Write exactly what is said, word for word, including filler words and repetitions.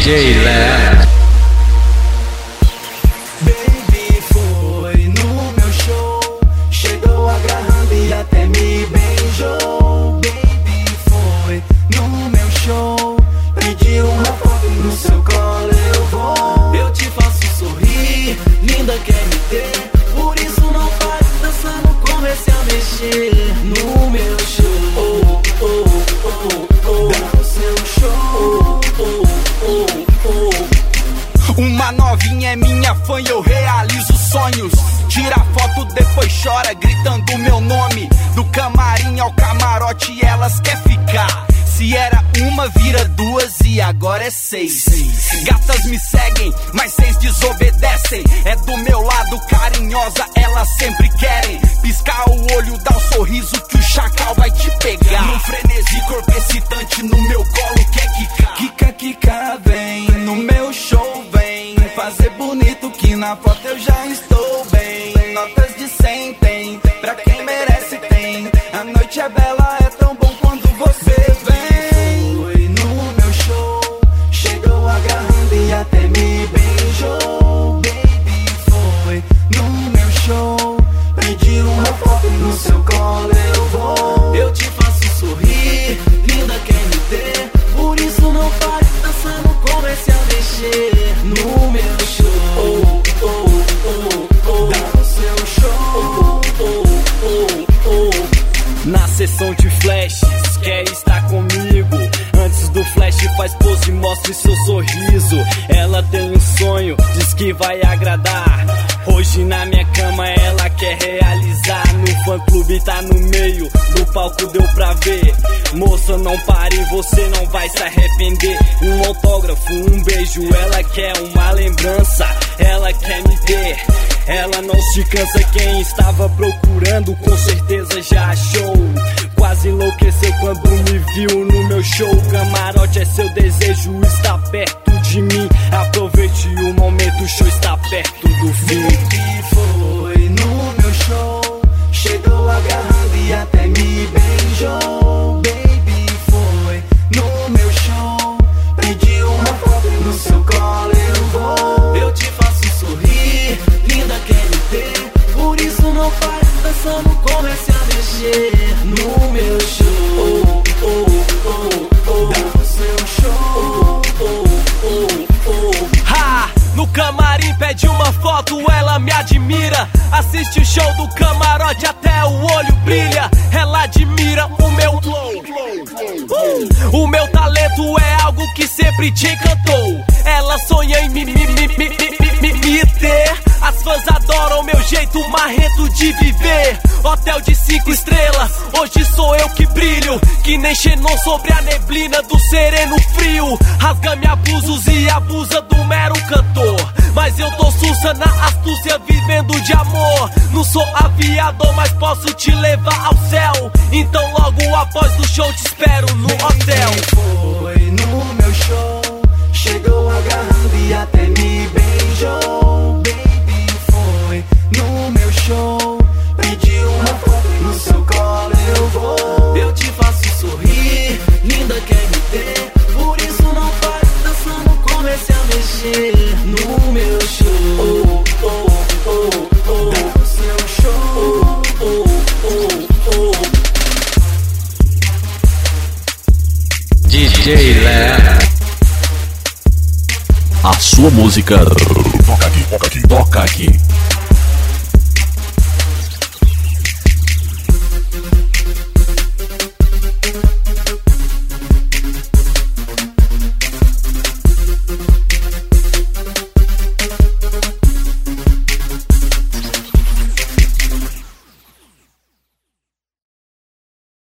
D J Léo. Baby foi no meu show, chegou agarrando e até me beijou. Baby foi no meu show, pediu uma foto no seu colo, eu vou. Eu te faço sorrir, linda quer me ter, por isso não faz dançando, comece a mexer no meu show. Oh, oh, oh, oh, dá o seu show. Oh, oh, oh. Uma novinha é minha fã e eu realizo sonhos. Tira foto, depois chora, gritando meu nome. Do camarim ao camarote elas quer ficar. Se era uma, vira duas e agora é seis. Gatas me seguem, mas seis desobedecem. É do meu lado carinhosa, elas sempre querem piscar o olho, dar um sorriso que o chacal vai te pegar. Num frenesi, corpo excitante no meu colo quer quicar. Kika, kika, vem no meu show, vem fazer bonito que na foto eu já estou bem. Notas de cem tem, pra quem merece tem. A noite é bela, é tão bom quando você vem. Foi no meu show, chegou agarrando e até me beijou. Baby foi no meu show, pediu uma foto no seu colo, eu vou. Eu te faço sorrir, linda quer me ter, por isso não pare dançando, comece a mexer no meu show. Oh, oh, oh, oh, dá o seu show. Oh, oh, oh. Na sessão de flashes, quer estar comigo? Antes do flash faz pose, mostre seu sorriso. Ela tem um sonho, diz que vai agradar. Hoje na minha cama ela quer realizar. No fã clube tá no meio, do palco deu pra ver. Moça, não pare, você não vai se arrepender. Um autógrafo, um beijo, ela quer uma lembrança. Ela quer me ter, ela não se cansa. Quem estava procurando com certeza já achou. Quase enlouqueceu quando me viu no meu show. Camarote é seu desejo, está perto de mim. Aproveite o momento, o show está perto do fim. Baby foi no meu show, chegou agarrando e até me beijou. Baby foi no meu show, pediu uma foto no seu colo, eu vou. Eu te faço sorrir, linda quer me ter, por isso não pare dançando, comece a mexer no meu show. Oh, oh, oh, oh, dá o seu show. Oh, oh, oh. Ha! No camarim pede uma foto, ela me admira. Assiste o show do camarote até o olho brilha. Ela admira o meu flow. Uh! O meu talento é algo que sempre te encantou. Ela sonha em me, me, me, me, me, me, me ter. As fãs adoram meu jeito marrento de viver. Hotel de cinco estrelas, hoje sou eu que brilho. Que nem Xenon sobre a neblina do sereno frio. Rasga-me abusos e abusa do mero cantor. Mas eu tô sussa na astúcia, vivendo de amor. Não sou aviador, mas posso te levar ao céu. Então logo após o show te espero no hotel. Foi no meu show, chegou agarrando e até me beijou. Baby foi no meu show, pediu uma foto no seu colo, eu vou. Eu te faço sorrir, linda quer me ter, por isso não pare dançando, comece a mexer no meu show. Oh, oh, oh, oh, dá o seu show. Oh, oh, oh. D J Léo. A sua música toca aqui, toca aqui, toca aqui.